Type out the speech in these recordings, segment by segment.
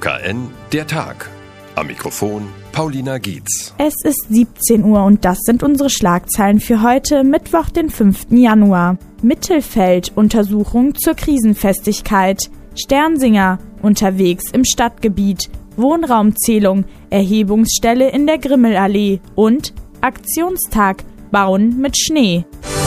OKN, der Tag. Am Mikrofon Paulina Gietz. Es ist 17 Uhr und das sind unsere Schlagzeilen für heute, Mittwoch, den 5. Januar. Mittelfeld, Untersuchung zur Krisenfestigkeit. Sternsinger, unterwegs im Stadtgebiet. Wohnraumzählung, Erhebungsstelle in der Grimmelallee. Und Aktionstag, Bauen mit Schnee.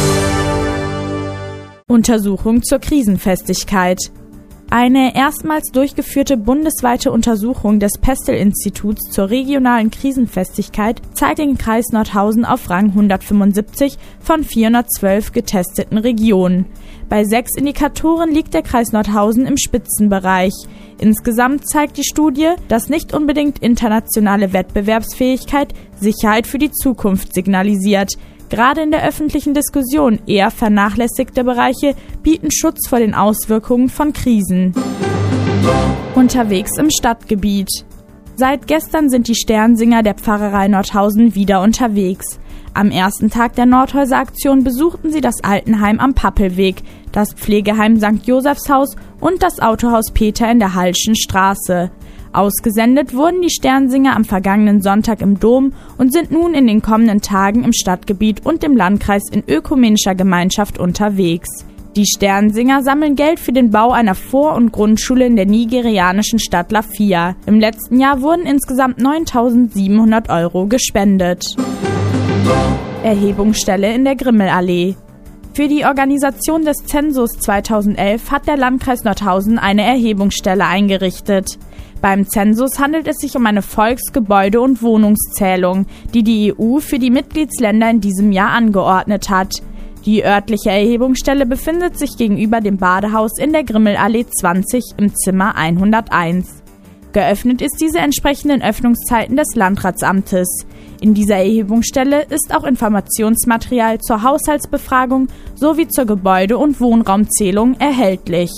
Untersuchung zur Krisenfestigkeit. Eine erstmals durchgeführte bundesweite Untersuchung des Pestel-Instituts zur regionalen Krisenfestigkeit zeigt den Kreis Nordhausen auf Rang 175 von 412 getesteten Regionen. Bei 6 Indikatoren liegt der Kreis Nordhausen im Spitzenbereich. Insgesamt zeigt die Studie, dass nicht unbedingt internationale Wettbewerbsfähigkeit Sicherheit für die Zukunft signalisiert. Gerade in der öffentlichen Diskussion eher vernachlässigte Bereiche bieten Schutz vor den Auswirkungen von Krisen. Unterwegs im Stadtgebiet. Seit gestern sind die Sternsinger der Pfarrerei Nordhausen wieder unterwegs. Am ersten Tag der Nordhäuser-Aktion besuchten sie das Altenheim am Pappelweg, das Pflegeheim St. Josefshaus und das Autohaus Peter in der Hallschen Straße. Ausgesendet wurden die Sternsinger am vergangenen Sonntag im Dom und sind nun in den kommenden Tagen im Stadtgebiet und im Landkreis in ökumenischer Gemeinschaft unterwegs. Die Sternsinger sammeln Geld für den Bau einer Vor- und Grundschule in der nigerianischen Stadt Lafia. Im letzten Jahr wurden insgesamt 9.700 € gespendet. Erhebungsstelle in der Grimmelallee. Für die Organisation des Zensus 2011 hat der Landkreis Nordhausen eine Erhebungsstelle eingerichtet. Beim Zensus handelt es sich um eine Volks-, Gebäude- und Wohnungszählung, die die EU für die Mitgliedsländer in diesem Jahr angeordnet hat. Die örtliche Erhebungsstelle befindet sich gegenüber dem Badehaus in der Grimmelallee 20 im Zimmer 101. Geöffnet ist diese entsprechenden Öffnungszeiten des Landratsamtes. In dieser Erhebungsstelle ist auch Informationsmaterial zur Haushaltsbefragung sowie zur Gebäude- und Wohnraumzählung erhältlich.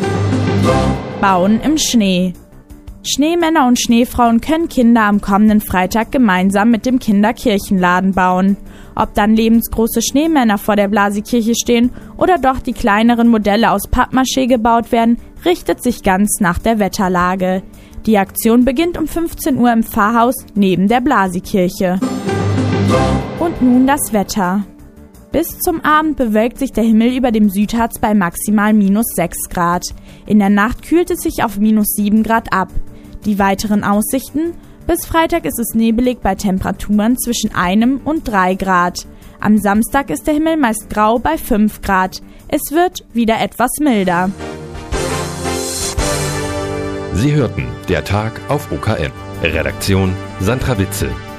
Bauen im Schnee. Schneemänner und Schneefrauen können Kinder am kommenden Freitag gemeinsam mit dem Kinderkirchenladen bauen. Ob dann lebensgroße Schneemänner vor der Blasikirche stehen oder doch die kleineren Modelle aus Pappmaché gebaut werden, richtet sich ganz nach der Wetterlage. Die Aktion beginnt um 15 Uhr im Pfarrhaus neben der Blasikirche. Und nun das Wetter. Bis zum Abend bewölkt sich der Himmel über dem Südharz bei maximal -6 Grad. In der Nacht kühlt es sich auf -7 Grad ab. Die weiteren Aussichten: bis Freitag ist es nebelig bei Temperaturen zwischen 1 und 3 Grad. Am Samstag ist der Himmel meist grau bei 5 Grad. Es wird wieder etwas milder. Sie hörten der Tag auf OKN. Redaktion Sandra Witzel.